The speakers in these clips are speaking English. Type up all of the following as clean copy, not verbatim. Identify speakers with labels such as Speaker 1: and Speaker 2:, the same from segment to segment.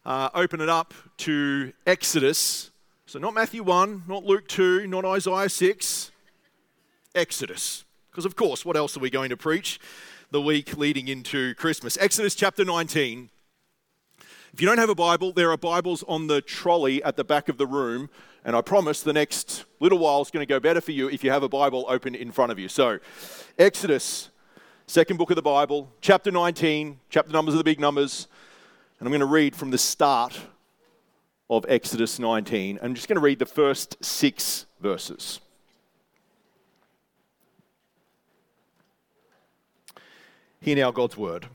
Speaker 1: open it up to Exodus. So not Matthew 1, not Luke 2, not Isaiah 6, Exodus. Because of course, what else are we going to preach the week leading into Christmas? Exodus chapter 19. If you don't have a Bible, there are Bibles on the trolley at the back of the room. And I promise the next little while is going to go better for you if you have a Bible open in front of you. So, Exodus, second book of the Bible, chapter 19, chapter numbers are the big numbers. And I'm going to read from the start of Exodus 19. I'm just going to read the first 6 verses. Hear now God's word.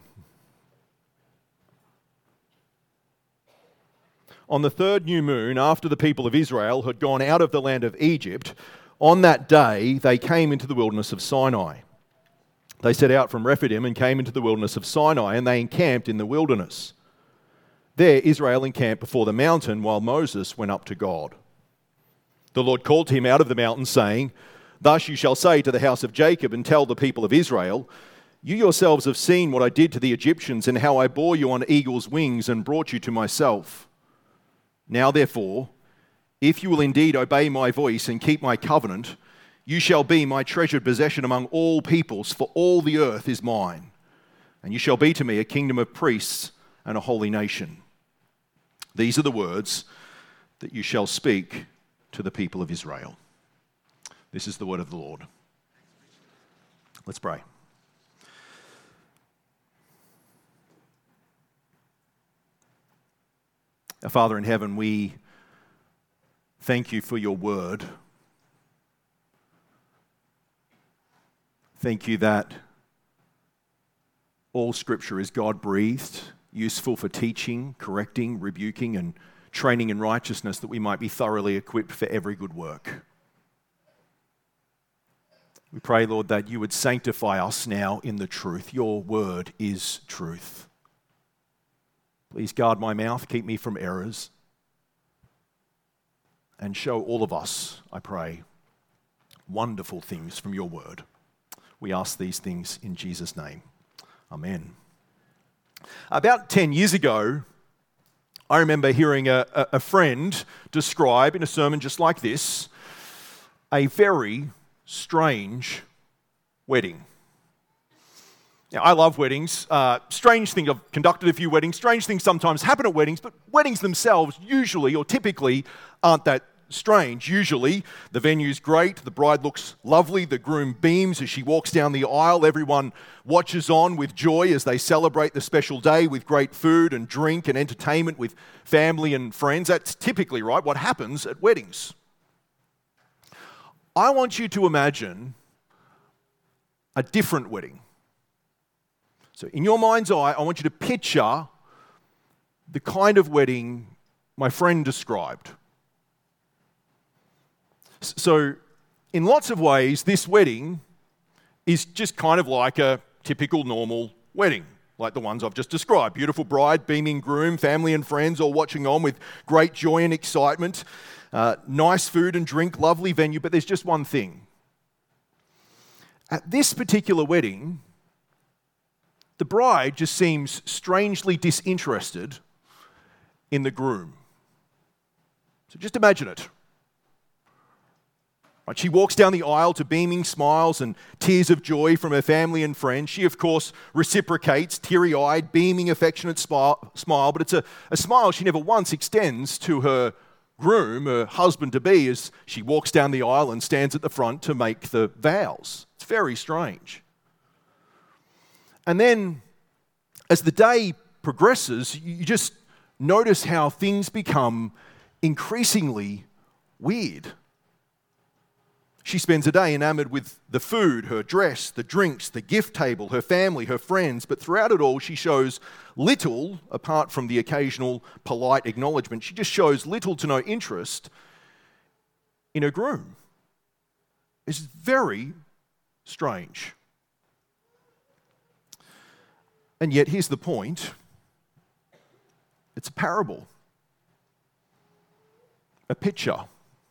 Speaker 1: On the third new moon, after the people of Israel had gone out of the land of Egypt, on that day they came into the wilderness of Sinai. They set out from Rephidim and came into the wilderness of Sinai, and they encamped in the wilderness. There Israel encamped before the mountain while Moses went up to God. The Lord called to him out of the mountain, saying, "Thus you shall say to the house of Jacob and tell the people of Israel, you yourselves have seen what I did to the Egyptians and how I bore you on eagle's wings and brought you to myself. Now therefore, if you will indeed obey my voice and keep my covenant, you shall be my treasured possession among all peoples, for all the earth is mine. And you shall be to me a kingdom of priests and a holy nation. These are the words that you shall speak to the people of Israel." This is the word of the Lord. Let's pray. Our Father in heaven, we thank you for your word. Thank you that all scripture is God-breathed, useful for teaching, correcting, rebuking, and training in righteousness, that we might be thoroughly equipped for every good work. We pray, Lord, that you would sanctify us now in the truth. Your word is truth. Please guard my mouth, keep me from errors, and show all of us, I pray, wonderful things from your word. We ask these things in Jesus' name. Amen. About 10 years ago, I remember hearing a friend describe in a sermon just like this, a very strange wedding. Now, I love weddings. Strange thing, I've conducted a few weddings. Strange things sometimes happen at weddings, but weddings themselves usually or typically aren't that strange. Usually, the venue's great, the bride looks lovely, the groom beams as she walks down the aisle. Everyone watches on with joy as they celebrate the special day with great food and drink and entertainment with family and friends. That's typically, right, what happens at weddings. I want you to imagine a different wedding. So in your mind's eye, I want you to picture the kind of wedding my friend described. So in lots of ways, this wedding is just kind of like a typical normal wedding, like the ones I've just described. Beautiful bride, beaming groom, family and friends all watching on with great joy and excitement. Nice food and drink, lovely venue, but there's just one thing. At this particular wedding, the bride just seems strangely disinterested in the groom. So just imagine it. Right, she walks down the aisle to beaming smiles and tears of joy from her family and friends. She, of course, reciprocates, teary-eyed, beaming, affectionate smile, but it's a smile she never once extends to her groom, her husband-to-be, as she walks down the aisle and stands at the front to make the vows. It's very strange. And then, as the day progresses, you just notice how things become increasingly weird. She spends a day enamored with the food, her dress, the drinks, the gift table, her family, her friends, but throughout it all, she shows little, apart from the occasional polite acknowledgement, she just shows little to no interest in her groom. It's very strange. And yet, here's the point. It's a parable, a picture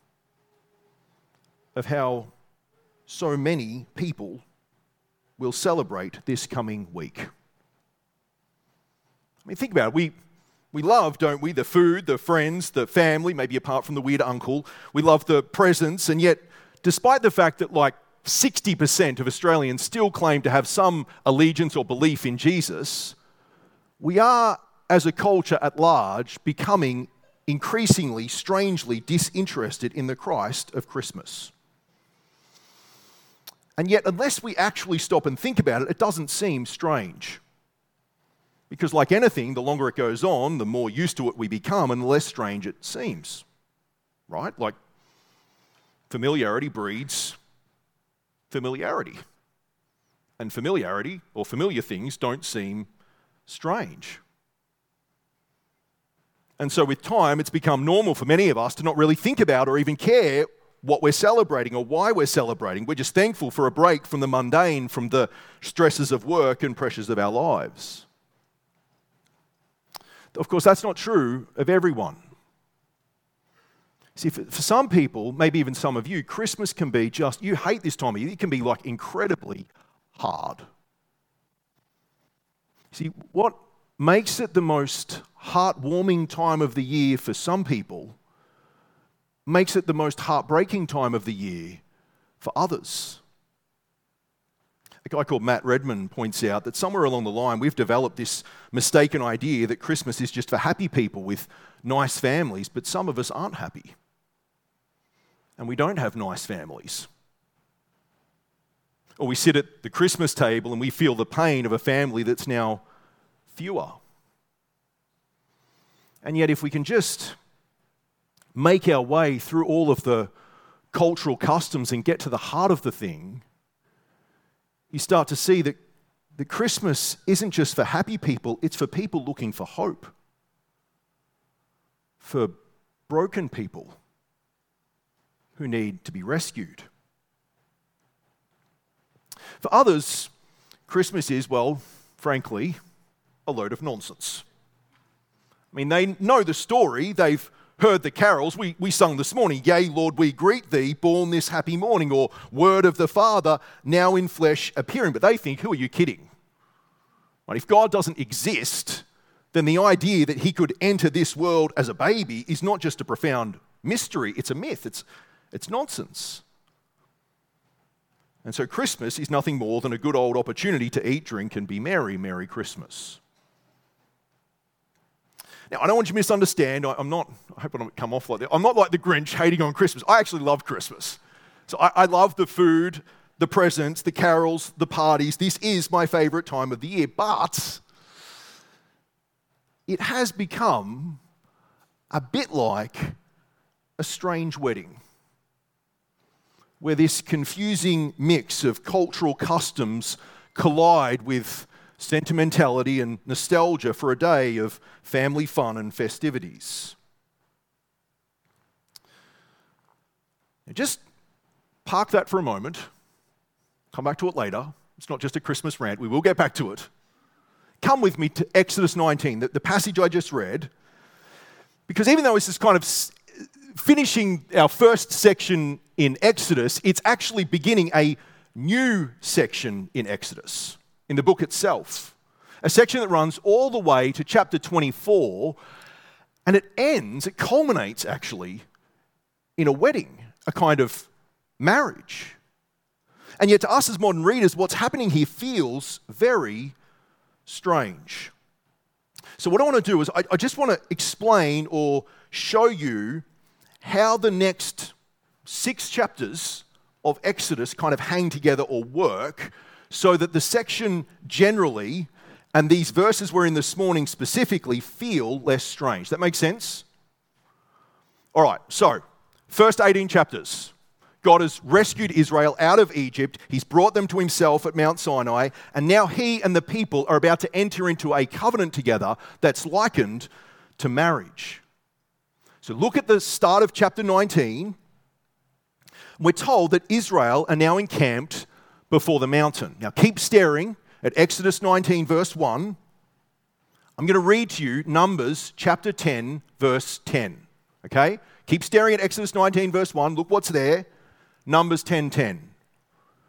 Speaker 1: of how so many people will celebrate this coming week. I mean, think about it. We love, don't we, the food, the friends, the family, maybe apart from the weird uncle. We love the presents, and yet, despite the fact that like 60% of Australians still claim to have some allegiance or belief in Jesus, we are, as a culture at large, becoming increasingly, strangely disinterested in the Christ of Christmas. And yet, unless we actually stop and think about it, it doesn't seem strange. Because like anything, the longer it goes on, the more used to it we become and the less strange it seems. Right? Like familiarity breeds familiarity. And familiarity or familiar things don't seem strange. And so with time, it's become normal for many of us to not really think about or even care what we're celebrating or why we're celebrating. We're just thankful for a break from the mundane, from the stresses of work and pressures of our lives. Of course, that's not true of everyone. See, for some people, maybe even some of you, Christmas can be just, you hate this time of year, it can be like incredibly hard. See, what makes it the most heartwarming time of the year for some people makes it the most heartbreaking time of the year for others. A guy called Matt Redman points out that somewhere along the line we've developed this mistaken idea that Christmas is just for happy people with nice families, but some of us aren't happy. And we don't have nice families. Or we sit at the Christmas table and we feel the pain of a family that's now fewer. And yet if we can just make our way through all of the cultural customs and get to the heart of the thing, you start to see that the Christmas isn't just for happy people, it's for people looking for hope, for broken people who need to be rescued. For others, Christmas is, well, frankly, a load of nonsense. I mean, they know the story, they've heard the carols. We sung this morning, "Yea, Lord, we greet thee, born this happy morning," or "Word of the Father, now in flesh appearing." But they think, who are you kidding? Right? If God doesn't exist, then the idea that he could enter this world as a baby is not just a profound mystery, it's a myth, it's nonsense. And so Christmas is nothing more than a good old opportunity to eat, drink, and be merry. Merry Christmas. Now, I don't want you to misunderstand. I hope I don't come off like that. I'm not like the Grinch hating on Christmas. I actually love Christmas. So I love the food, the presents, the carols, the parties. This is my favorite time of the year. But it has become a bit like a strange wedding, where this confusing mix of cultural customs collide with sentimentality and nostalgia for a day of family fun and festivities. Now just park that for a moment. Come back to it later. It's not just a Christmas rant. We will get back to it. Come with me to Exodus 19, the passage I just read, because even though this is kind of finishing our first section in Exodus, it's actually beginning a new section in Exodus, in the book itself. A section that runs all the way to chapter 24, and it culminates actually in a wedding, a kind of marriage. And yet to us as modern readers, what's happening here feels very strange. So what I want to do is I just want to explain or show you how the next 6 chapters of Exodus kind of hang together or work, so that the section generally and these verses we're in this morning specifically feel less strange. That makes sense? All right, so first 18 chapters. God has rescued Israel out of Egypt. He's brought them to himself at Mount Sinai, and now he and the people are about to enter into a covenant together that's likened to marriage. So look at the start of chapter 19. We're told that Israel are now encamped before the mountain. Now keep staring at Exodus 19 verse 1. I'm going to read to you Numbers chapter 10 verse 10. Okay? Keep staring at Exodus 19 verse 1. Look what's there. Numbers 10:10.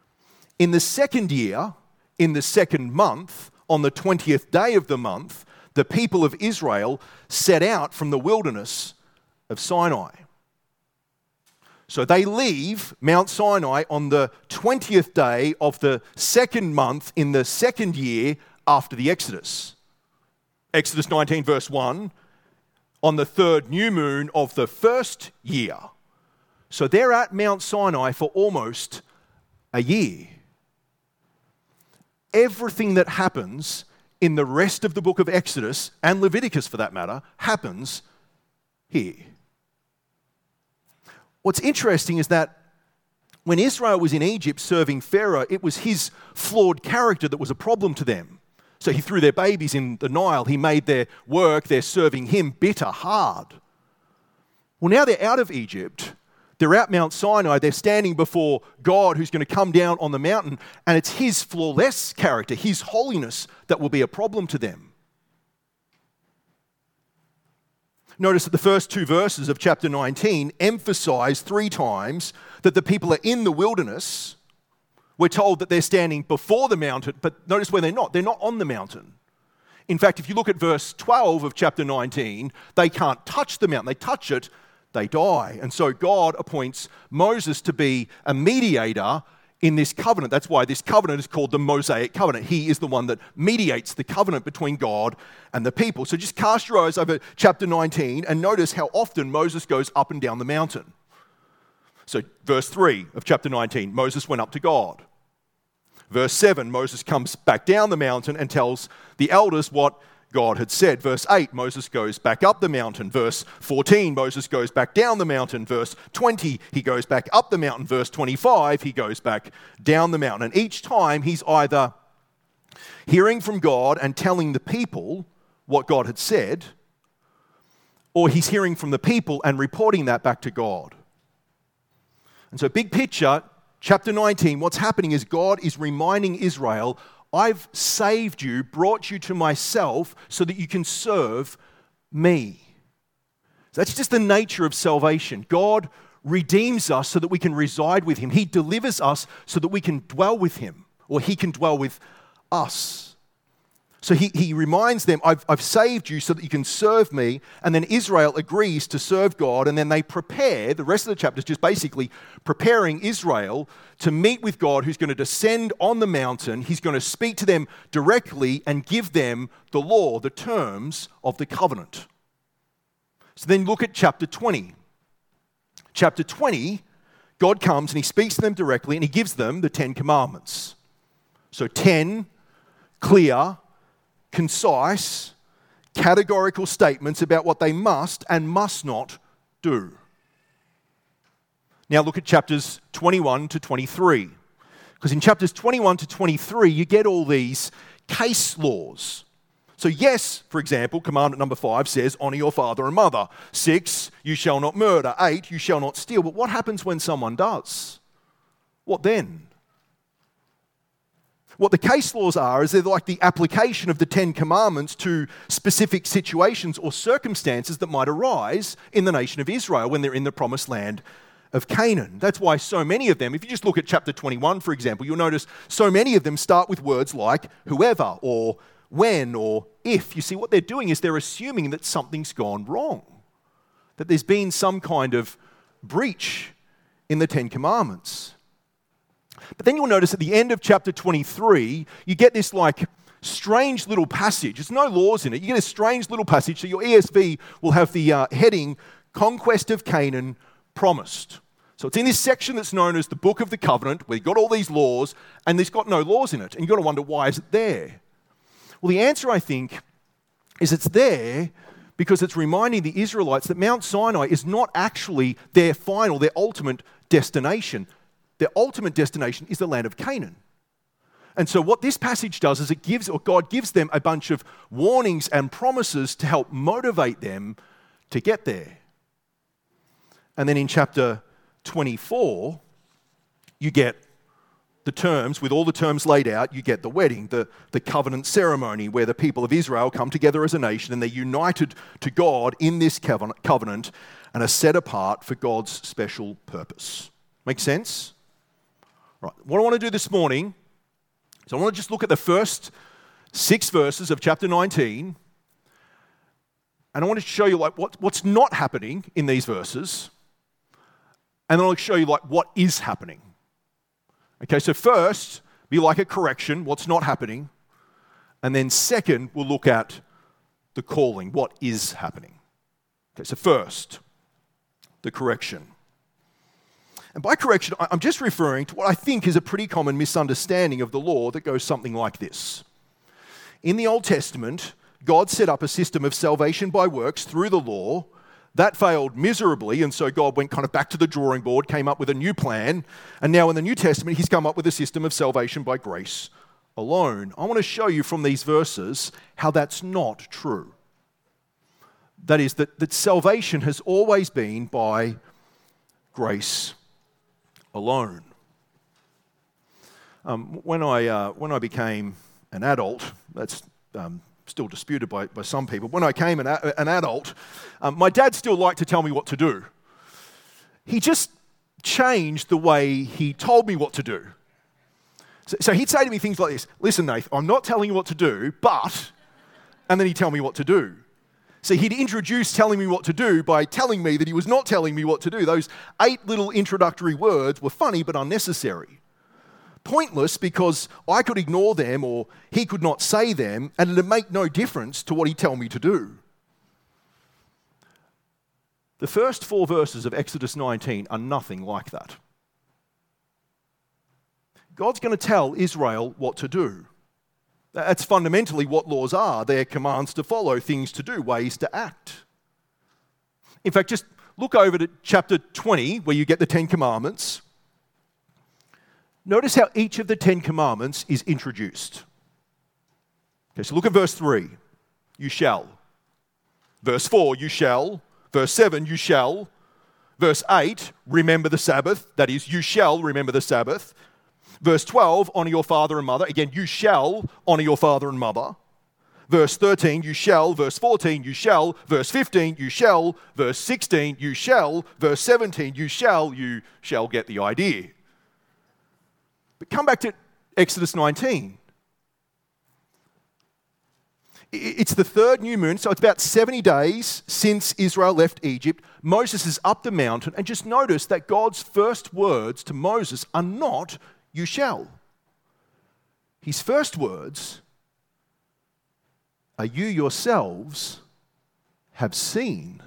Speaker 1: In the second year, in the second month, on the 20th day of the month, the people of Israel set out from the wilderness of Sinai. So they leave Mount Sinai on the 20th day of the second month in the second year after the Exodus. Exodus 19 verse 1, on the third new moon of the first year. So they're at Mount Sinai for almost a year. Everything that happens in the rest of the book of Exodus, and Leviticus for that matter, happens here. What's interesting is that when Israel was in Egypt serving Pharaoh, it was his flawed character that was a problem to them. So he threw their babies in the Nile. He made their work, their serving him, bitter, hard. Well, now they're out of Egypt. They're at Mount Sinai. They're standing before God who's going to come down on the mountain, and it's his flawless character, his holiness, that will be a problem to them. Notice that the first two verses of chapter 19 emphasize 3 times that the people are in the wilderness. We're told that they're standing before the mountain, but notice where they're not. They're not on the mountain. In fact, if you look at verse 12 of chapter 19, they can't touch the mountain. They touch it, they die. And so God appoints Moses to be a mediator in this covenant. That's why this covenant is called the Mosaic covenant. He is the one that mediates the covenant between God and the people. So just cast your eyes over chapter 19 and notice how often Moses goes up and down the mountain. So verse 3 of chapter 19, Moses went up to God. Verse 7, Moses comes back down the mountain and tells the elders what God had said. Verse 8, Moses goes back up the mountain. Verse 14, Moses goes back down the mountain. Verse 20, he goes back up the mountain. Verse 25, he goes back down the mountain. And each time he's either hearing from God and telling the people what God had said, or he's hearing from the people and reporting that back to God. And so big picture, chapter 19, what's happening is God is reminding Israel, I've saved you, brought you to myself so that you can serve me. So that's just the nature of salvation. God redeems us so that we can reside with him. He delivers us so that we can dwell with him, or he can dwell with us. So he reminds them, I've saved you so that you can serve me. And then Israel agrees to serve God. And then they prepare, the rest of the chapter is just basically preparing Israel to meet with God, who's going to descend on the mountain. He's going to speak to them directly and give them the law, the terms of the covenant. So then look at chapter 20. Chapter 20, God comes and he speaks to them directly and he gives them the 10 commandments. So 10 clear, concise, categorical statements about what they must and must not do. Now look at chapters 21 to 23. Because in chapters 21 to 23, you get all these case laws. So yes, for example, commandment number 5 says, honor your father and mother. 6, you shall not murder. 8, you shall not steal. But what happens when someone does? What then? What the case laws are is they're like the application of the 10 commandments to specific situations or circumstances that might arise in the nation of Israel when they're in the promised land of Canaan. That's why so many of them, if you just look at chapter 21, for example, you'll notice so many of them start with words like whoever or when or if. You see, what they're doing is they're assuming that something's gone wrong, that there's been some kind of breach in the 10 commandments. But then you'll notice at the end of chapter 23, you get this like strange little passage. There's no laws in it. You get a strange little passage. So your ESV will have the heading, Conquest of Canaan Promised. So it's in this section that's known as the Book of the Covenant, where you've got all these laws, and there's got no laws in it. And you've got to wonder, why is it there? Well, the answer, I think, is it's there because it's reminding the Israelites that Mount Sinai is not actually their final, their ultimate destination. Their ultimate destination is the land of Canaan. And so what this passage does is God gives them a bunch of warnings and promises to help motivate them to get there. And then in chapter 24, you get the terms, with all the terms laid out, you get the wedding, the covenant ceremony where the people of Israel come together as a nation and they're united to God in this covenant and are set apart for God's special purpose. Make sense? Right. What I want to do this morning is I want to just look at the first 6 verses of chapter 19 And I want to show you what's not happening in these verses. And then I'll show you what is happening. Okay, so first, be like a correction, what's not happening. And then second, we'll look at the calling, what is happening. Okay, so first, the correction. And by correction, I'm just referring to what I think is a pretty common misunderstanding of the law that goes something like this. In the Old Testament, God set up a system of salvation by works through the law. That failed miserably, and so God went kind of back to the drawing board, came up with a new plan, and now in the New Testament, he's come up with a system of salvation by grace alone. I want to show you from these verses how that's not true. That is, that salvation has always been by grace alone. When I became an adult, that's still disputed by some people. When I became an adult, my dad still liked to tell me what to do. He just changed the way he told me what to do. So he'd say to me things like this: "Listen, Nath, I'm not telling you what to do, but..." And then he'd tell me what to do. So he'd introduce telling me what to do by telling me that he was not telling me what to do. Those 8 little introductory words were funny but unnecessary. Pointless because I could ignore them or he could not say them, and it'd make no difference to what he'd tell me to do. The first 4 verses of Exodus 19 are nothing like that. God's going to tell Israel what to do. That's fundamentally what laws are. They're commands to follow, things to do, ways to act. In fact, just look over to chapter 20, where you get the 10 Commandments. Notice how each of the 10 Commandments is introduced. Okay, so look at verse 3. You shall. Verse 4, you shall. Verse 7, you shall. Verse 8, remember the Sabbath. That is, you shall remember the Sabbath. Verse 12, honour your father and mother. Again, you shall honour your father and mother. Verse 13, you shall. Verse 14, you shall. Verse 15, you shall. Verse 16, you shall. Verse 17, you shall. You shall get the idea. But come back to Exodus 19. It's the 3rd new moon, so it's about 70 days since Israel left Egypt. Moses is up the mountain, and just notice that God's first words to Moses are not, you shall. His first words are, you yourselves have seen.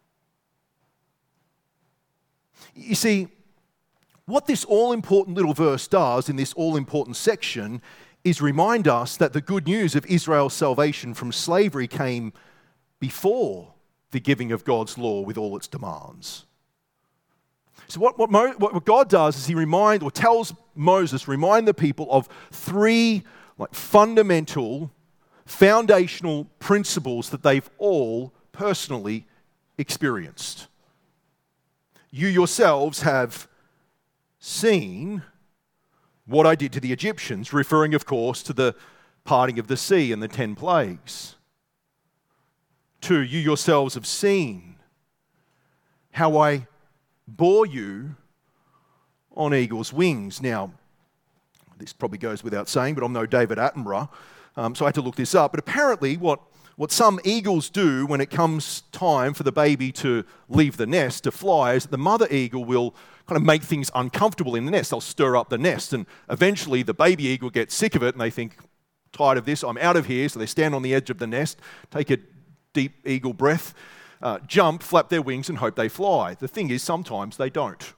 Speaker 1: You see, what this all-important little verse does in this all-important section is remind us that the good news of Israel's salvation from slavery came before the giving of God's law with all its demands. So what God does is he tells Moses, remind the people of 3 fundamental, foundational principles that they've all personally experienced. You yourselves have seen what I did to the Egyptians, referring, of course, to the parting of the sea and the 10 plagues. 2, you yourselves have seen how I bore you on eagle's wings. Now, this probably goes without saying, but I'm no David Attenborough, so I had to look this up. But apparently what some eagles do when it comes time for the baby to leave the nest, to fly, is that the mother eagle will kind of make things uncomfortable in the nest. They'll stir up the nest, and eventually the baby eagle gets sick of it, and they think, tired of this, I'm out of here. So they stand on the edge of the nest, take a deep eagle breath, jump, flap their wings, and hope they fly. The thing is, sometimes they don't.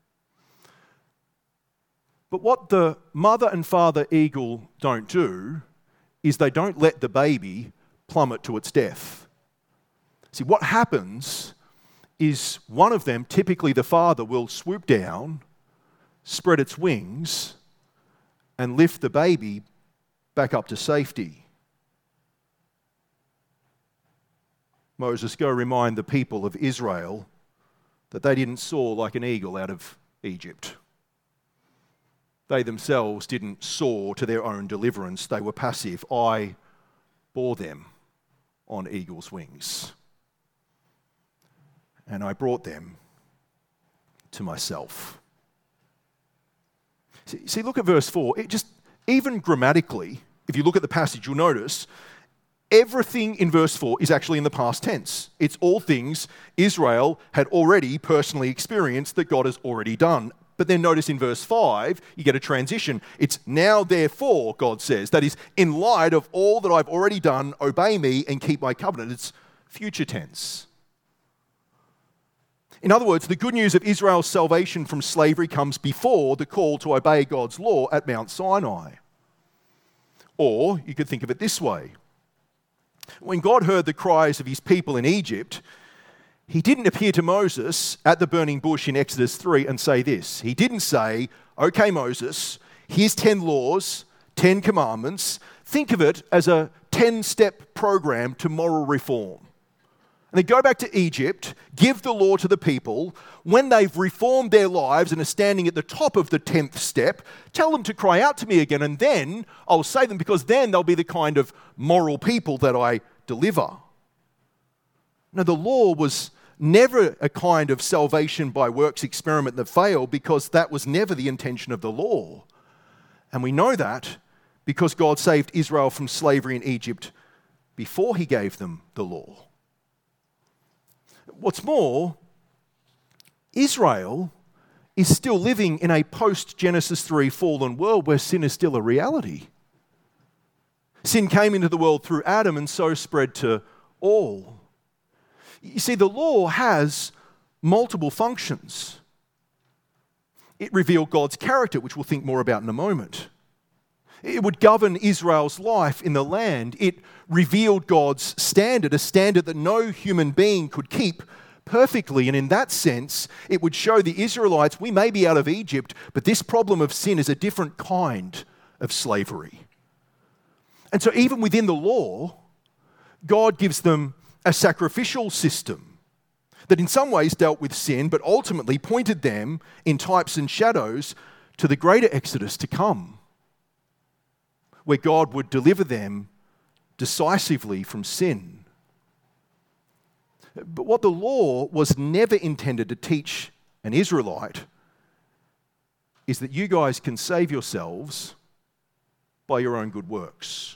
Speaker 1: But what the mother and father eagle don't do is they don't let the baby plummet to its death. See, what happens is one of them, typically the father, will swoop down, spread its wings, and lift the baby back up to safety. Moses, go remind the people of Israel that they didn't soar like an eagle out of Egypt. They themselves didn't soar to their own deliverance. They were passive. I bore them on eagle's wings, and I brought them to myself. See, look at verse 4. Even grammatically, if you look at the passage, you'll notice everything in verse 4 is actually in the past tense. It's all things Israel had already personally experienced that God has already done. But then notice in verse 5, you get a transition. It's now therefore, God says. That is, in light of all that I've already done, obey me and keep my covenant. It's future tense. In other words, the good news of Israel's salvation from slavery comes before the call to obey God's law at Mount Sinai. Or you could think of it this way. When God heard the cries of his people in Egypt, he didn't appear to Moses at the burning bush in Exodus 3 and say this. He didn't say, okay, Moses, here's 10 laws, 10 commandments. Think of it as a 10-step program to moral reform. And they go back to Egypt, give the law to the people. When they've reformed their lives and are standing at the top of the 10th step, tell them to cry out to me again, and then I'll save them, because then they'll be the kind of moral people that I deliver. Now, the law was never a kind of salvation by works experiment that failed, because that was never the intention of the law. And we know that because God saved Israel from slavery in Egypt before he gave them the law. What's more, Israel is still living in a post-Genesis 3 fallen world where sin is still a reality. Sin came into the world through Adam and so spread to all. You see, the law has multiple functions. It revealed God's character, which we'll think more about in a moment. It would govern Israel's life in the land. It revealed God's standard, a standard that no human being could keep perfectly. And in that sense, it would show the Israelites, we may be out of Egypt, but this problem of sin is a different kind of slavery. And so even within the law, God gives them a sacrificial system that in some ways dealt with sin, but ultimately pointed them in types and shadows to the greater exodus to come, where God would deliver them decisively from sin. But what the law was never intended to teach an Israelite is that you guys can save yourselves by your own good works.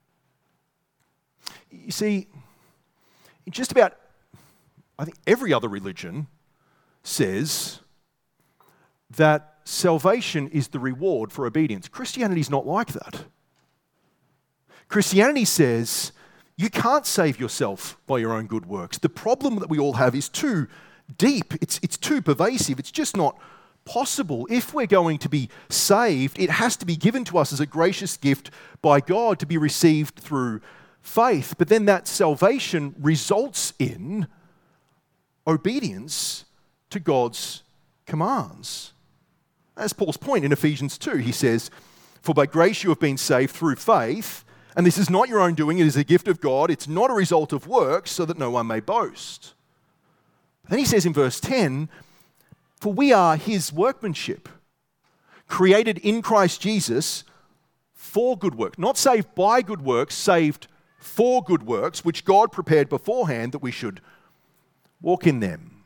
Speaker 1: You see, just about, I think, every other religion says that salvation is the reward for obedience. Christianity is not like that. Christianity says you can't save yourself by your own good works. The problem that we all have is too deep. It's too pervasive. It's just not possible. If we're going to be saved, it has to be given to us as a gracious gift by God to be received through faith. But then that salvation results in obedience to God's commands. As Paul's point in Ephesians 2, he says, "For by grace you have been saved through faith, and this is not your own doing, it is a gift of God. It's not a result of works, so that no one may boast." Then he says in verse 10, "For we are his workmanship, created in Christ Jesus for good works." Not saved by good works, saved for good works, which God prepared beforehand that we should walk in them.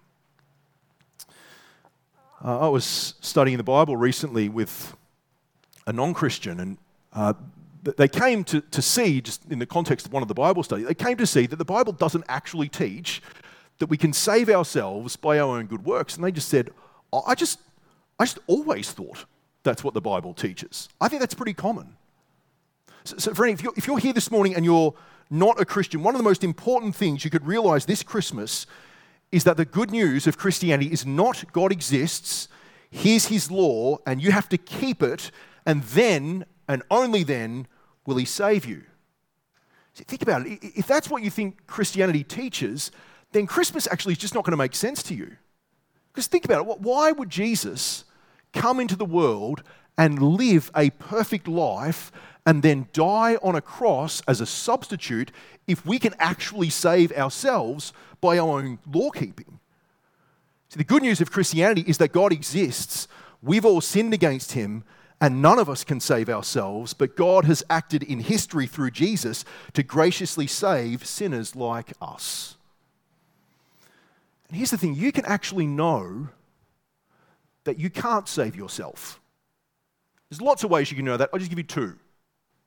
Speaker 1: I was studying the Bible recently with a non-Christian, and they came to see, just in the context of one of the Bible studies, they came to see that the Bible doesn't actually teach that we can save ourselves by our own good works. And they just said, I just always thought that's what the Bible teaches. I think that's pretty common. So friend, if you're here this morning and you're not a Christian, one of the most important things you could realize this Christmas is that the good news of Christianity is not God exists, here's his law, and you have to keep it, and then, and only then, will he save you. See, think about it. If that's what you think Christianity teaches, then Christmas actually is just not going to make sense to you. Because think about it. Why would Jesus come into the world and live a perfect life and then die on a cross as a substitute if we can actually save ourselves by our own law-keeping? See, the good news of Christianity is that God exists. We've all sinned against him, and none of us can save ourselves, but God has acted in history through Jesus to graciously save sinners like us. And here's the thing, you can actually know that you can't save yourself. There's lots of ways you can know that. I'll just give you two.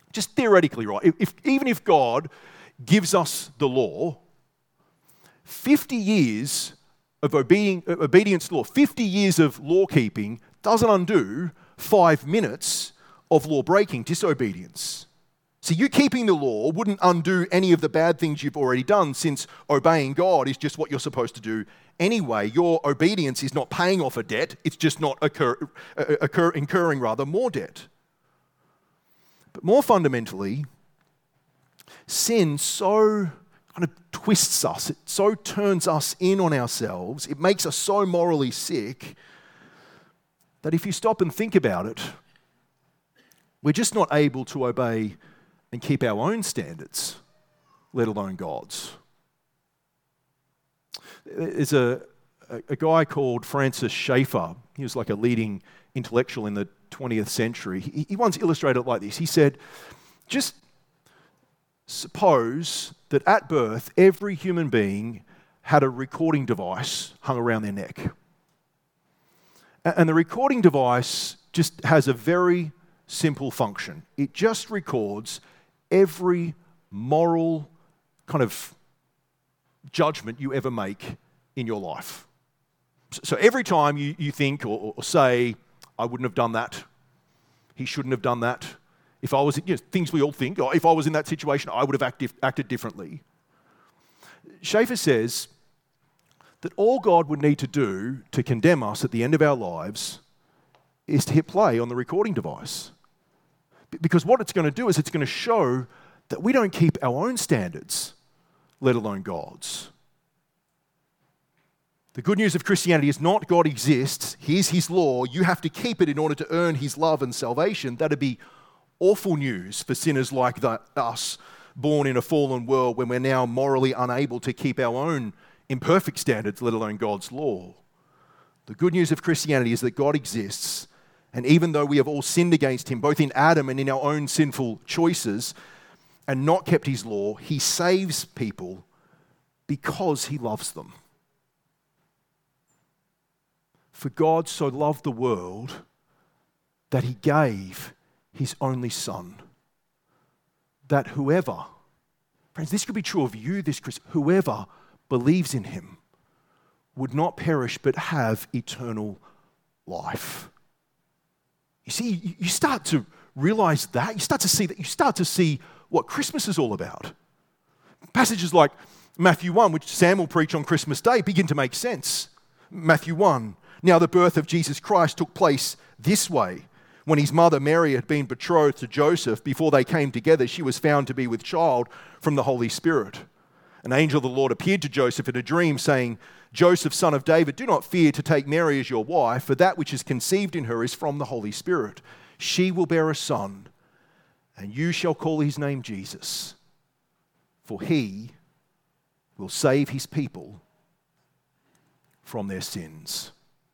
Speaker 1: Just theoretically, right? Even if God gives us the law, 50 years of obedience to law, 50 years of law keeping doesn't undo 5 minutes of law breaking, disobedience. So you keeping the law wouldn't undo any of the bad things you've already done, since obeying God is just what you're supposed to do anyway. Your obedience is not paying off a debt, it's just not incurring more debt. But more fundamentally, sin so kind of twists us, it so turns us in on ourselves, it makes us so morally sick that if you stop and think about it, we're just not able to obey and keep our own standards, let alone God's. There's a guy called Francis Schaeffer. He was like a leading intellectual in the 20th century. He once illustrated it like this. He said, just suppose that at birth, every human being had a recording device hung around their neck. And the recording device just has a very simple function. It just records every moral kind of judgment you ever make in your life. So every time you think or say, I wouldn't have done that, he shouldn't have done that, if I was, things we all think, or if I was in that situation, I would have acted differently. Schaeffer says that all God would need to do to condemn us at the end of our lives is to hit play on the recording device. Because what it's going to do is it's going to show that we don't keep our own standards, let alone God's. The good news of Christianity is not God exists, here's his law, you have to keep it in order to earn his love and salvation. That'd be awful news for sinners like us, born in a fallen world when we're now morally unable to keep our own imperfect standards, let alone God's law. The good news of Christianity is that God exists, and even though we have all sinned against him, both in Adam and in our own sinful choices, and not kept his law, he saves people because he loves them. For God so loved the world that he gave his only Son, that whoever, friends, this could be true of you, whoever believes in him would not perish but have eternal life. You see, you start to realize that. You start to see that. You start to see what Christmas is all about. Passages like Matthew 1, which Sam will preach on Christmas Day, begin to make sense. Matthew 1, now the birth of Jesus Christ took place this way. When his mother Mary had been betrothed to Joseph, before they came together, she was found to be with child from the Holy Spirit. An angel of the Lord appeared to Joseph in a dream, saying, Joseph, son of David, do not fear to take Mary as your wife, for that which is conceived in her is from the Holy Spirit. She will bear a son, and you shall call his name Jesus, for he will save his people from their sins.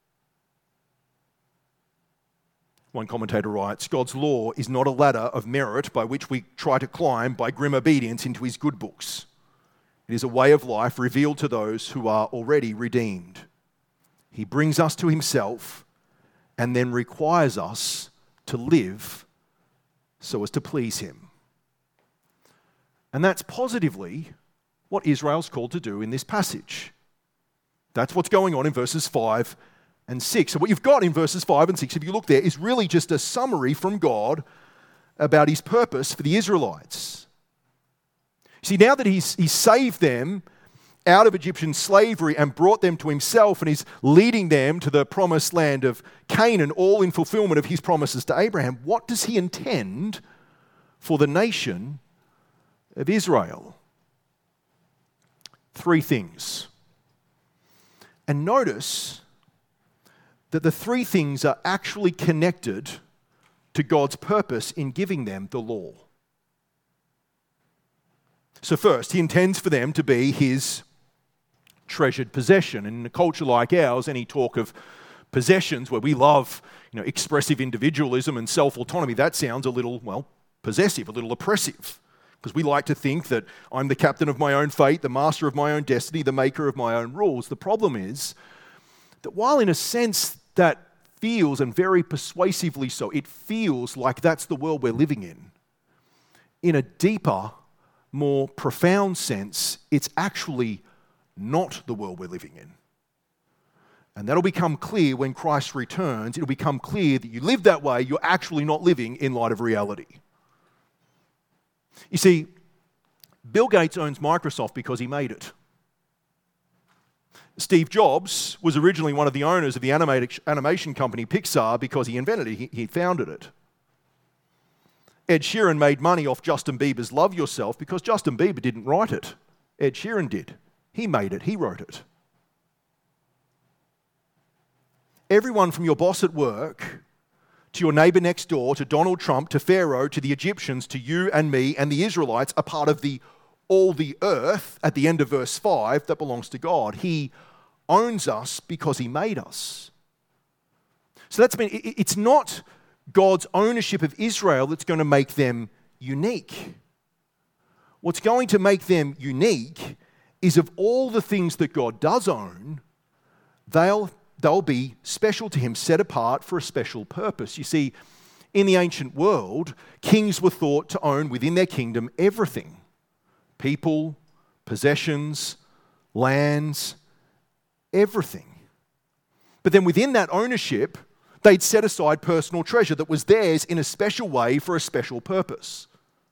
Speaker 1: One commentator writes, God's law is not a ladder of merit by which we try to climb by grim obedience into his good books. It is a way of life revealed to those who are already redeemed. He brings us to himself and then requires us to live so as to please him. And that's positively what Israel's called to do in this passage. That's what's going on in verses 5 and 6. So what you've got in verses 5 and 6, if you look there, is really just a summary from God about his purpose for the Israelites. See, now that he's saved them out of Egyptian slavery and brought them to himself, and he's leading them to the promised land of Canaan, all in fulfillment of his promises to Abraham, what does he intend for the nation of Israel? 3 things. And notice that the 3 things are actually connected to God's purpose in giving them the law. So first, he intends for them to be his treasured possession. And in a culture like ours, any talk of possessions where we love, expressive individualism and self-autonomy, that sounds a little, possessive, a little oppressive. Because we like to think that I'm the captain of my own fate, the master of my own destiny, the maker of my own rules. The problem is that while in a sense that feels, and very persuasively so, it feels like that's the world we're living in, in a deeper, more profound sense, it's actually not the world we're living in. And that'll become clear when Christ returns. It'll become clear that you live that way, you're actually not living in light of reality. You see, Bill Gates owns Microsoft because he made it. Steve Jobs was originally one of the owners of the animation company Pixar because he invented it, he founded it. Ed Sheeran made money off Justin Bieber's Love Yourself because Justin Bieber didn't write it. Ed Sheeran did. He made it, he wrote it. Everyone from your boss at work, to your neighbor next door, to Donald Trump, to Pharaoh, to the Egyptians, to you and me and the Israelites are part of all the earth at the end of verse 5 that belongs to God. He owns us because he made us. So it's not God's ownership of Israel that's going to make them unique. What's going to make them unique is of all the things that God does own, they'll be special to him, set apart for a special purpose. You see, in the ancient world, kings were thought to own within their kingdom everything. People, possessions, lands, everything. But then within that ownership, they'd set aside personal treasure that was theirs in a special way for a special purpose.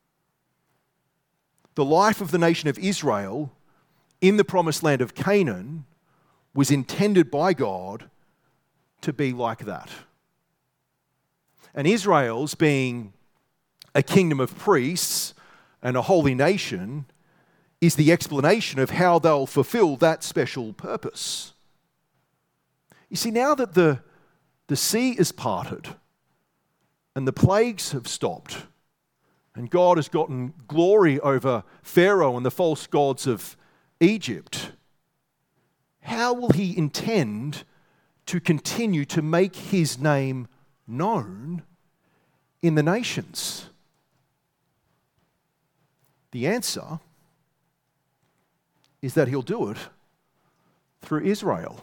Speaker 1: The life of the nation of Israel in the promised land of Canaan was intended by God to be like that. And Israel's being a kingdom of priests and a holy nation is the explanation of how they'll fulfill that special purpose. You see, now that the sea is parted and the plagues have stopped and God has gotten glory over Pharaoh and the false gods of Egypt, how will he intend to continue to make his name known in the nations? The answer is that he'll do it through Israel.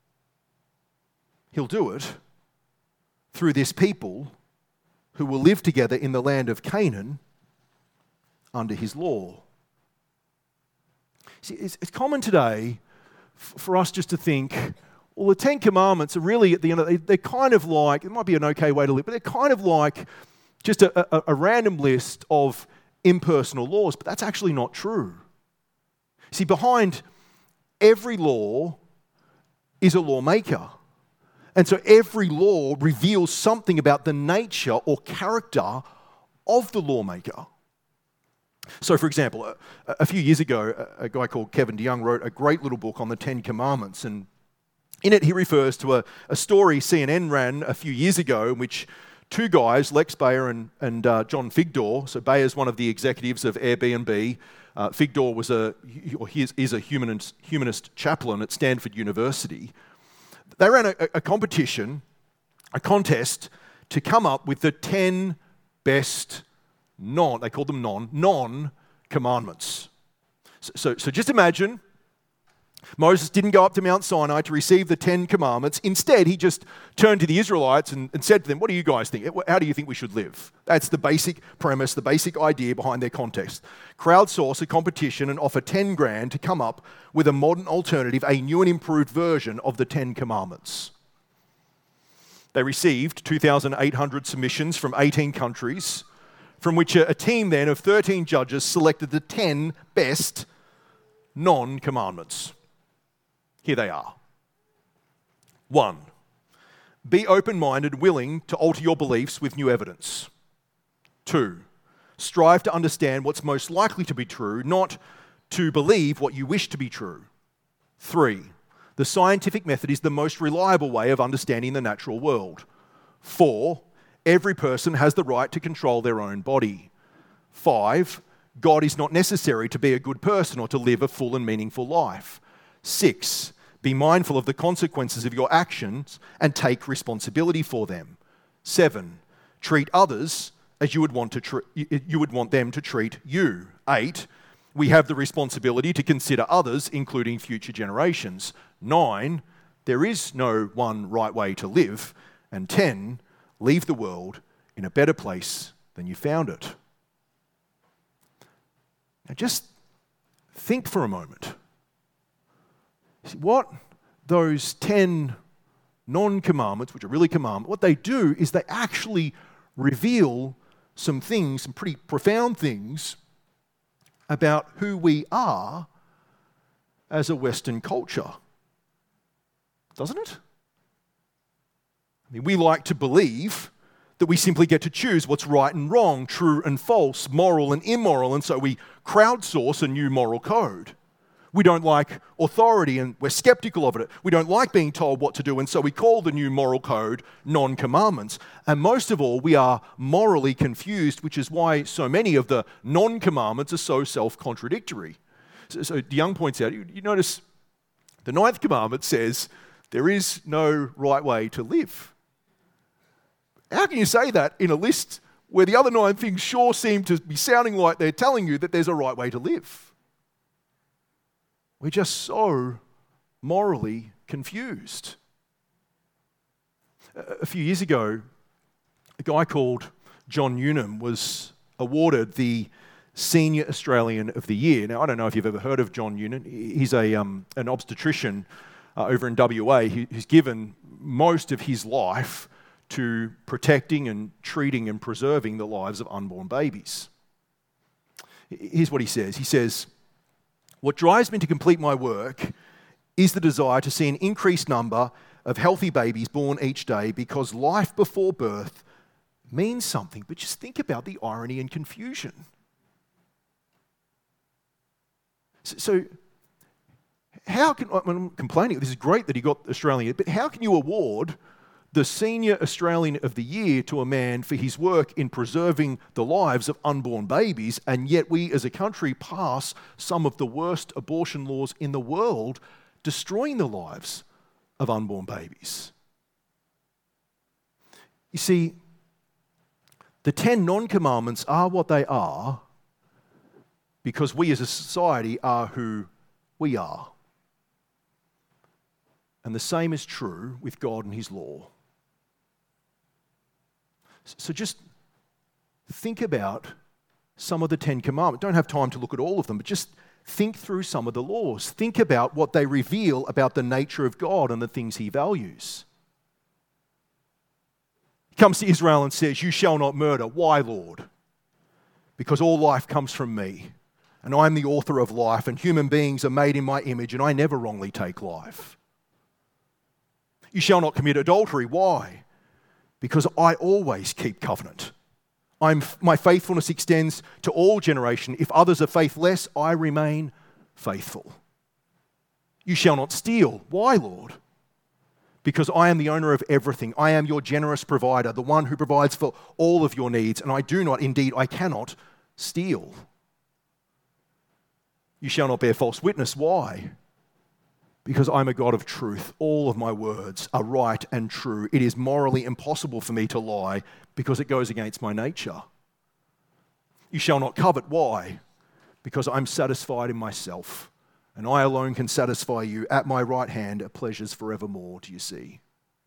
Speaker 1: He'll do it through this people who will live together in the land of Canaan under his law. See, it's common today for us just to think, well, the Ten Commandments are really, at the end of the day, they're kind of like, it might be an okay way to live, but they're kind of like just a random list of impersonal laws, but that's actually not true. See, behind every law is a lawmaker. And so every law reveals something about the nature or character of the lawmaker. So, for example, a few years ago, a guy called Kevin DeYoung wrote a great little book on the Ten Commandments. And in it, he refers to a story CNN ran a few years ago in which two guys, Lex Bayer and John Figdor, so Bayer's one of the executives of Airbnb, Figdor is a humanist chaplain at Stanford University. They ran a competition, a contest, to come up with the 10 best they called them non-commandments. So just imagine, Moses didn't go up to Mount Sinai to receive the 10 commandments. Instead, he just turned to the Israelites and said to them, what do you guys think? How do you think we should live? That's the basic premise, the basic idea behind their contest. Crowdsource a competition and offer 10 grand to come up with a modern alternative, a new and improved version of the 10 commandments. They received 2,800 submissions from 18 countries, from which a team then of 13 judges selected the 10 best non-commandments. Here they are. 1, be open-minded, willing to alter your beliefs with new evidence. 2, strive to understand what's most likely to be true, not to believe what you wish to be true. 3, the scientific method is the most reliable way of understanding the natural world. 4, every person has the right to control their own body. 5, God is not necessary to be a good person or to live a full and meaningful life. 6, be mindful of the consequences of your actions and take responsibility for them. 7, treat others as you would want them to treat you. 8, we have the responsibility to consider others, including future generations. 9, there is no one right way to live. And 10, leave the world in a better place than you found it. Now just think for a moment. See, what those 10 non-commandments, which are really commandments, what they do is they actually reveal some things, some pretty profound things about who we are as a Western culture. Doesn't it? I mean, we like to believe that we simply get to choose what's right and wrong, true and false, moral and immoral, and so we crowdsource a new moral code. We don't like authority and we're skeptical of it. We don't like being told what to do, and so we call the new moral code non-commandments. And most of all, we are morally confused, which is why so many of the non-commandments are so self-contradictory. So DeYoung points out, you notice the 9th commandment says there is no right way to live. How can you say that in a list where the other 9 things sure seem to be sounding like they're telling you that there's a right way to live? We're just so morally confused. A few years ago, a guy called John Newnham was awarded the Senior Australian of the Year. Now, I don't know if you've ever heard of John Newnham. He's an obstetrician over in WA who's given most of his life to protecting and treating and preserving the lives of unborn babies. Here's what he says. He says, "What drives me to complete my work is the desire to see an increased number of healthy babies born each day because life before birth means something." But just think about the irony and confusion. So how can, I'm complaining, this is great that he got Australian, but how can you award the Senior Australian of the Year to a man for his work in preserving the lives of unborn babies, and yet we as a country pass some of the worst abortion laws in the world, destroying the lives of unborn babies? You see, the 10 non-commandments are what they are because we as a society are who we are. And the same is true with God and his law. So just think about some of the 10 commandments. Don't have time to look at all of them, but just think through some of the laws. Think about what they reveal about the nature of God and the things he values. He comes to Israel and says, "You shall not murder." Why, Lord? Because all life comes from me, and I'm the author of life, and human beings are made in my image, and I never wrongly take life. "You shall not commit adultery." Why? Because I always keep covenant. My faithfulness extends to all generation. If others are faithless, I remain faithful. "You shall not steal." Why, Lord? Because I am the owner of everything. I am your generous provider, the one who provides for all of your needs, and I do not, indeed, I cannot steal. "You shall not bear false witness." Why? Because I'm a God of truth. All of my words are right and true. It is morally impossible for me to lie because it goes against my nature. "You shall not covet." Why? Because I'm satisfied in myself, and I alone can satisfy you. At my right hand are pleasures forevermore. Do you see?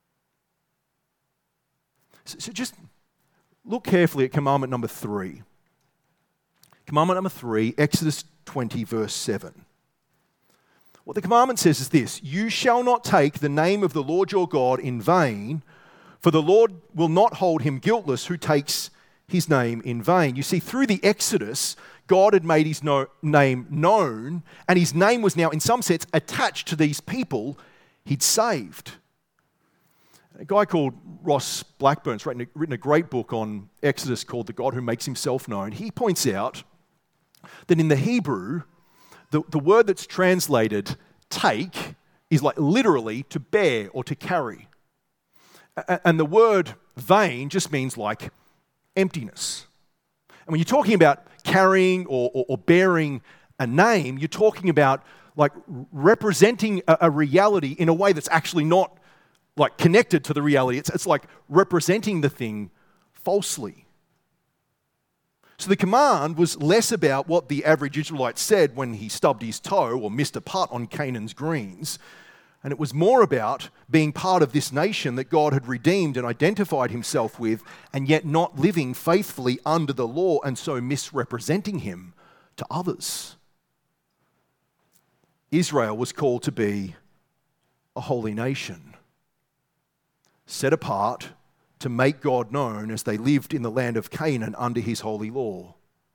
Speaker 1: So just look carefully at commandment number 3. Commandment number 3, Exodus 20, verse 7. What the commandment says is this: "You shall not take the name of the Lord your God in vain, for the Lord will not hold him guiltless who takes his name in vain." You see, through the Exodus, God had made his name known, and his name was now, in some sense, attached to these people he'd saved. A guy called Ross Blackburn's written a great book on Exodus called "The God Who Makes Himself Known." He points out that in the Hebrew, the word that's translated "take" is like literally to bear or to carry. And the word "vain" just means like emptiness. And when you're talking about carrying or bearing a name, you're talking about like representing a reality in a way that's actually not like connected to the reality. It's like representing the thing falsely. So the command was less about what the average Israelite said when he stubbed his toe or missed a putt on Canaan's greens, and it was more about being part of this nation that God had redeemed and identified himself with, and yet not living faithfully under the law and so misrepresenting him to others. Israel was called to be a holy nation, set apart to make God known as they lived in the land of Canaan under his holy law.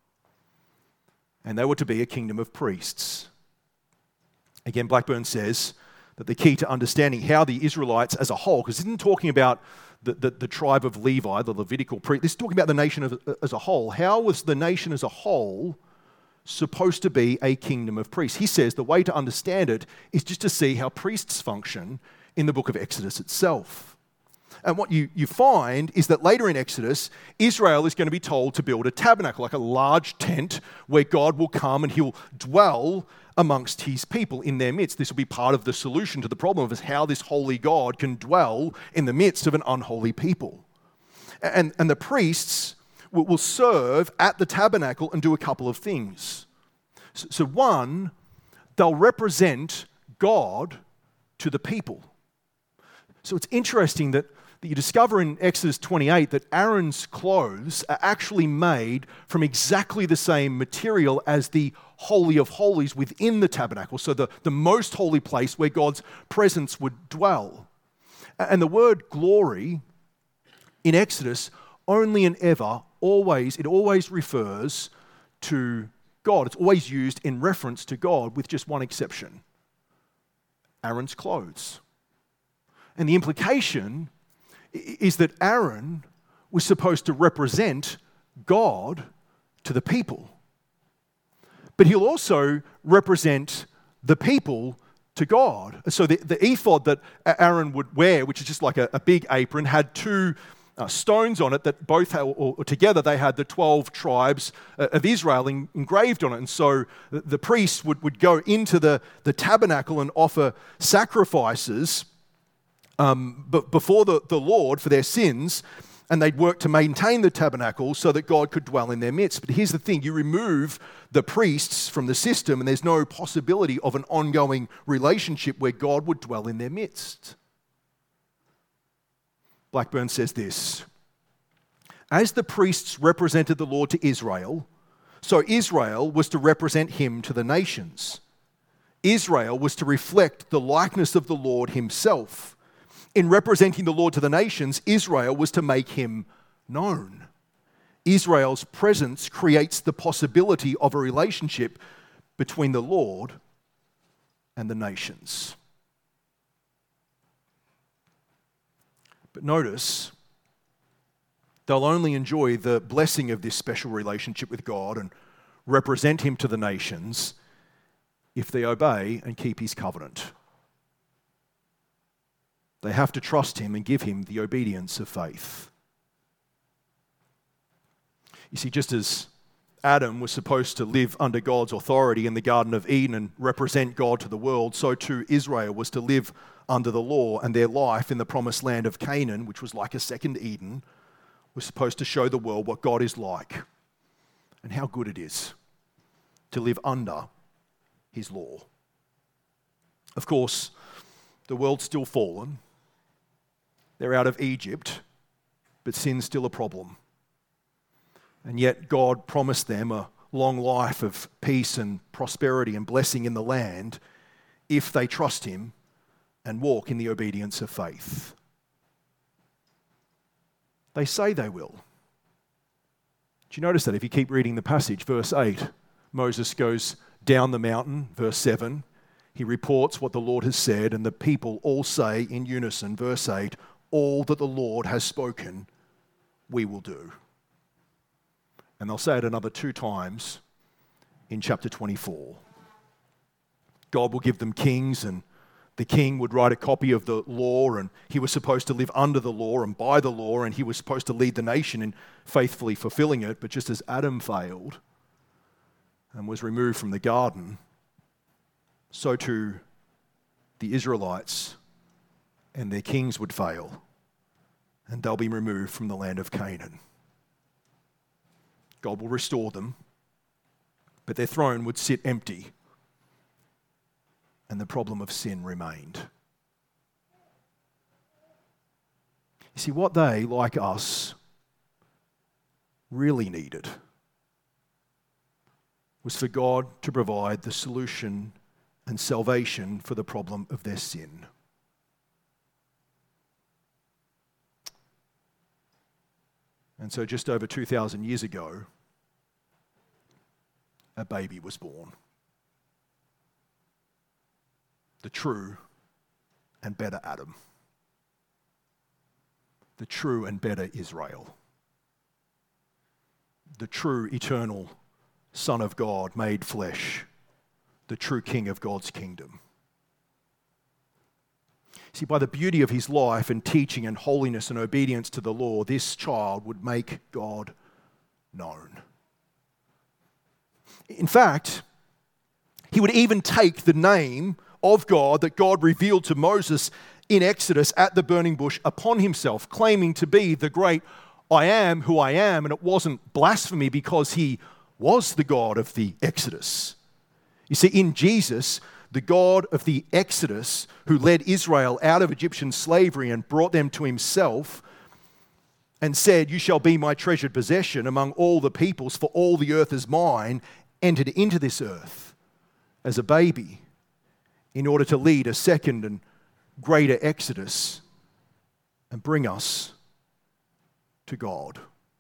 Speaker 1: And they were to be a kingdom of priests. Again, Blackburn says that the key to understanding how the Israelites as a whole, because this isn't talking about the tribe of Levi, the Levitical priest, this is talking about the nation as a whole. How was the nation as a whole supposed to be a kingdom of priests? He says the way to understand it is just to see how priests function in the book of Exodus itself. And what you find is that later in Exodus, Israel is going to be told to build a tabernacle, like a large tent where God will come and he'll dwell amongst his people in their midst. This will be part of the solution to the problem of how this holy God can dwell in the midst of an unholy people. And the priests will serve at the tabernacle and do a couple of things. So one, they'll represent God to the people. So it's interesting that you discover in Exodus 28 that Aaron's clothes are actually made from exactly the same material as the Holy of Holies within the tabernacle, so the most holy place where God's presence would dwell. And the word glory in Exodus only and ever, it always refers to God. It's always used in reference to God with just one exception: Aaron's clothes. And the implication is that Aaron was supposed to represent God to the people. But he'll also represent the people to God. So the ephod that Aaron would wear, which is just like a big apron, had two stones on it that both had, or together they had the 12 tribes of Israel engraved on it. And so the priests would go into the tabernacle and offer sacrifices but before the Lord for their sins, and they'd work to maintain the tabernacle so that God could dwell in their midst. But here's the thing: you remove the priests from the system and there's no possibility of an ongoing relationship where God would dwell in their midst. Blackburn says this: as the priests represented the Lord to Israel, so Israel was to represent him to the nations. Israel was to reflect the likeness of the Lord himself. In representing the Lord to the nations, Israel was to make him known. Israel's presence creates the possibility of a relationship between the Lord and the nations. But notice, they'll only enjoy the blessing of this special relationship with God and represent him to the nations if they obey and keep his covenant. They have to trust him and give him the obedience of faith. You see, just as Adam was supposed to live under God's authority in the Garden of Eden and represent God to the world, so too Israel was to live under the law, and their life in the promised land of Canaan, which was like a second Eden, was supposed to show the world what God is like and how good it is to live under his law. Of course, the world's still fallen. They're out of Egypt, but sin's still a problem. And yet God promised them a long life of peace and prosperity and blessing in the land if they trust him and walk in the obedience of faith. They say they will. Do you notice that if you keep reading the passage? Verse 8, Moses goes down the mountain. Verse 7, he reports what the Lord has said, and the people all say in unison, verse 8, all that the Lord has spoken, we will do. And they'll say it another 2 times in chapter 24. God will give them kings, and the king would write a copy of the law, and he was supposed to live under the law and by the law, and he was supposed to lead the nation in faithfully fulfilling it. But just as Adam failed and was removed from the garden, so too the Israelites and their kings would fail, and they'll be removed from the land of Canaan. God will restore them, but their throne would sit empty, and the problem of sin remained. You see, what they, like us, really needed was for God to provide the solution and salvation for the problem of their sin. And so just over 2,000 years ago, a baby was born. The true and better Adam. The true and better Israel. The true eternal Son of God made flesh. The true King of God's kingdom. See, by the beauty of his life and teaching and holiness and obedience to the law, this child would make God known. In fact, he would even take the name of God that God revealed to Moses in Exodus at the burning bush upon himself, claiming to be the great I am who I am, and it wasn't blasphemy because he was the God of the Exodus. You see, in Jesus, the God of the Exodus, who led Israel out of Egyptian slavery and brought them to himself, and said, "You shall be my treasured possession among all the peoples, for all the earth is mine," entered into this earth as a baby in order to lead a second and greater Exodus and bring us to God.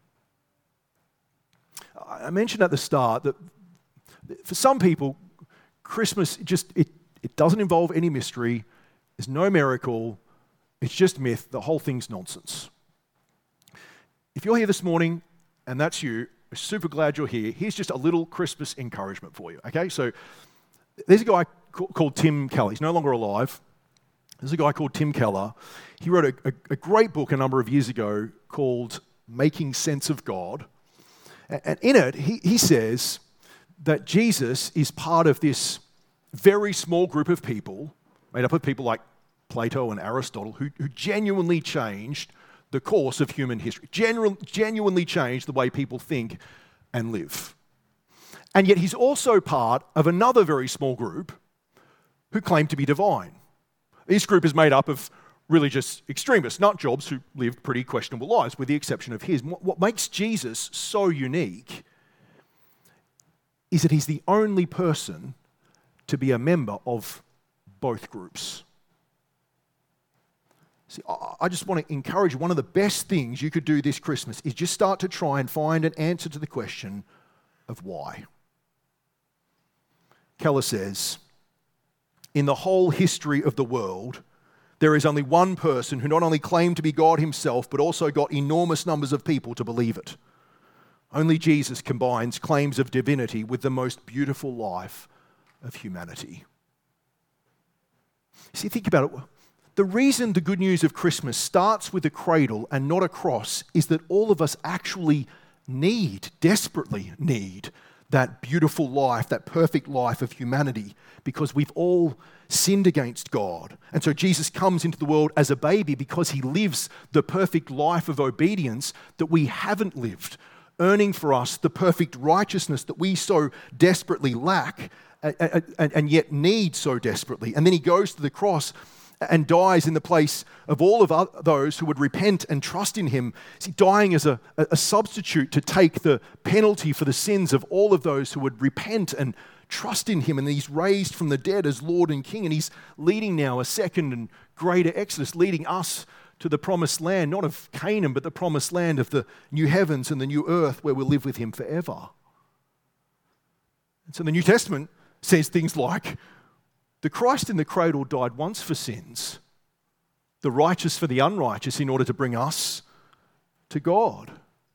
Speaker 1: I mentioned at the start that for some people, Christmas it doesn't involve any mystery. There's no miracle. It's just myth. The whole thing's nonsense. If you're here this morning and that's you, I'm super glad you're here. Here's just a little Christmas encouragement for you. Okay, so there's a guy called Tim Keller. He's no longer alive. There's a guy called Tim Keller. He wrote a great book a number of years ago called Making Sense of God. And in it, he says that Jesus is part of this very small group of people, made up of people like Plato and Aristotle, who genuinely changed the course of human history, genuinely changed the way people think and live. And yet he's also part of another very small group who claim to be divine. This group is made up of religious extremists, nut jobs who live pretty questionable lives, with the exception of his. What makes Jesus so unique is that he's the only person to be a member of both groups. See, I just want to encourage you, one of the best things you could do this Christmas is just start to try and find an answer to the question of why. Keller says, in the whole history of the world, there is only one person who not only claimed to be God himself, but also got enormous numbers of people to believe it. Only Jesus combines claims of divinity with the most beautiful life of humanity. See, think about it. The reason the good news of Christmas starts with a cradle and not a cross is that all of us actually desperately need that beautiful life, that perfect life of humanity, because we've all sinned against God. And so Jesus comes into the world as a baby because he lives the perfect life of obedience that we haven't lived, earning for us the perfect righteousness that we so desperately lack and yet need so desperately. And then he goes to the cross and dies in the place of all of those who would repent and trust in him. See, dying as a substitute to take the penalty for the sins of all of those who would repent and trust in him. And he's raised from the dead as Lord and King, and he's leading now a second and greater Exodus, leading us to the promised land, not of Canaan, but the promised land of the new heavens and the new earth where we'll live with him forever. And so the New Testament says things like, the Christ in the cradle died once for sins, the righteous for the unrighteous, in order to bring us to God.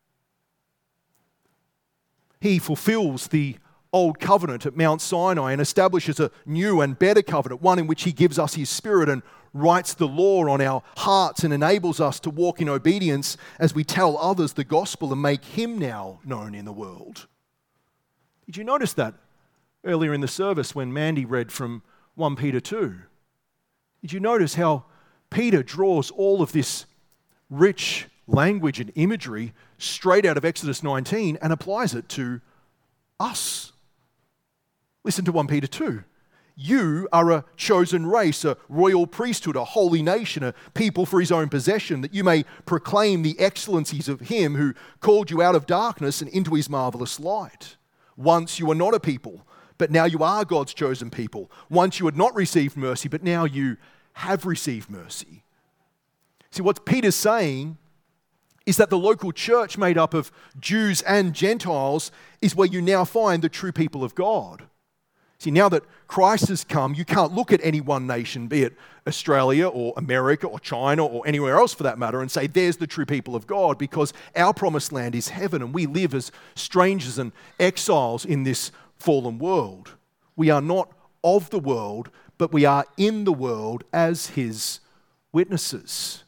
Speaker 1: He fulfills the old covenant at Mount Sinai and establishes a new and better covenant, one in which he gives us his Spirit and writes the law on our hearts and enables us to walk in obedience as we tell others the gospel and make him now known in the world. Did you notice that earlier in the service when Mandy read from 1 Peter 2. Did you notice how Peter draws all of this rich language and imagery straight out of Exodus 19 and applies it to us? Listen to 1 Peter 2. You are a chosen race, a royal priesthood, a holy nation, a people for his own possession, that you may proclaim the excellencies of him who called you out of darkness and into his marvelous light. Once you were not a people, but now you are God's chosen people. Once you had not received mercy, but now you have received mercy. See, what Peter's saying is that the local church made up of Jews and Gentiles is where you now find the true people of God. See, now that Christ has come, you can't look at any one nation, be it Australia or America or China or anywhere else for that matter, and say, there's the true people of God, because our promised land is heaven and we live as strangers and exiles in this fallen world. We are not of the world, but we are in the world as his witnesses.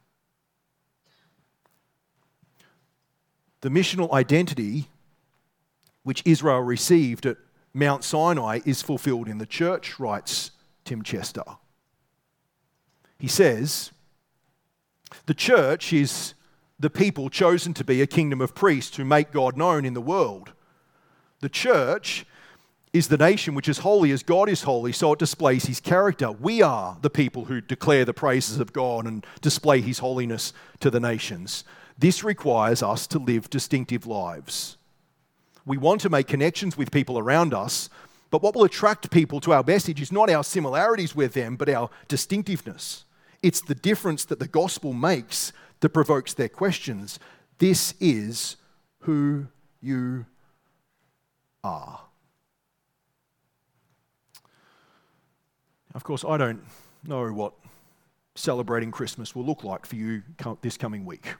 Speaker 1: The missional identity which Israel received at Mount Sinai is fulfilled in the church, writes Tim Chester. He says, the church is the people chosen to be a kingdom of priests who make God known in the world. The church is the nation which is holy as God is holy, so it displays his character. We are the people who declare the praises of God and display his holiness to the nations. This requires us to live distinctive lives. We want to make connections with people around us, but what will attract people to our message is not our similarities with them, but our distinctiveness. It's the difference that the gospel makes that provokes their questions. This is who you are. Of course, I don't know what celebrating Christmas will look like for you this coming week.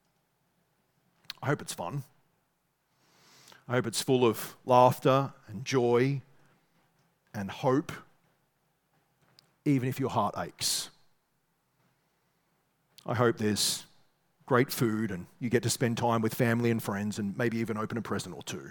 Speaker 1: I hope it's fun. I hope it's full of laughter and joy and hope, even if your heart aches. I hope there's great food and you get to spend time with family and friends and maybe even open a present or two.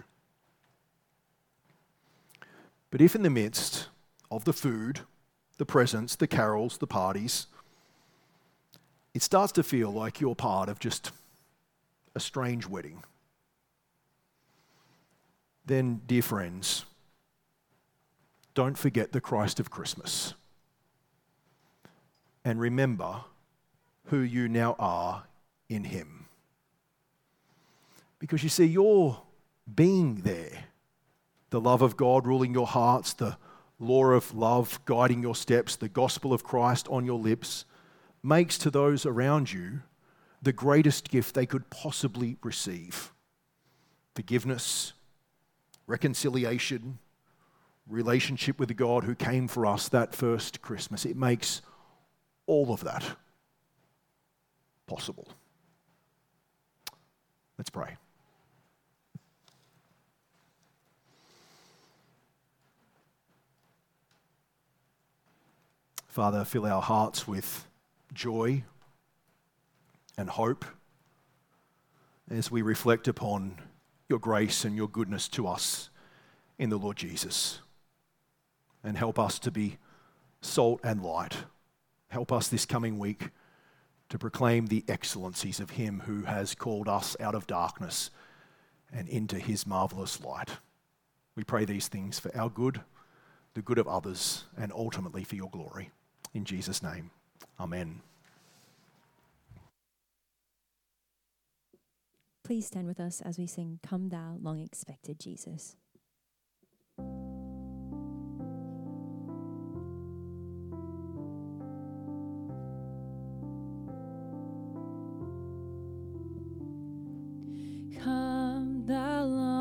Speaker 1: But if in the midst of the food, the presents, the carols, the parties, it starts to feel like you're part of just a strange wedding, then, dear friends, don't forget the Christ of Christmas. And remember who you now are in him. Because you see, your being there, the love of God ruling your hearts, the law of love guiding your steps, the gospel of Christ on your lips, makes to those around you the greatest gift they could possibly receive. Forgiveness, reconciliation, relationship with the God who came for us that first Christmas. It makes all of that possible. Let's pray. Father, fill our hearts with joy and hope as we reflect upon your grace and your goodness to us in the Lord Jesus. And help us to be salt and light. Help us this coming week to proclaim the excellencies of him who has called us out of darkness and into his marvelous light. We pray these things for our good, the good of others, and ultimately for your glory. In Jesus' name, amen.
Speaker 2: Please stand with us as we sing, Come Thou Long Expected Jesus.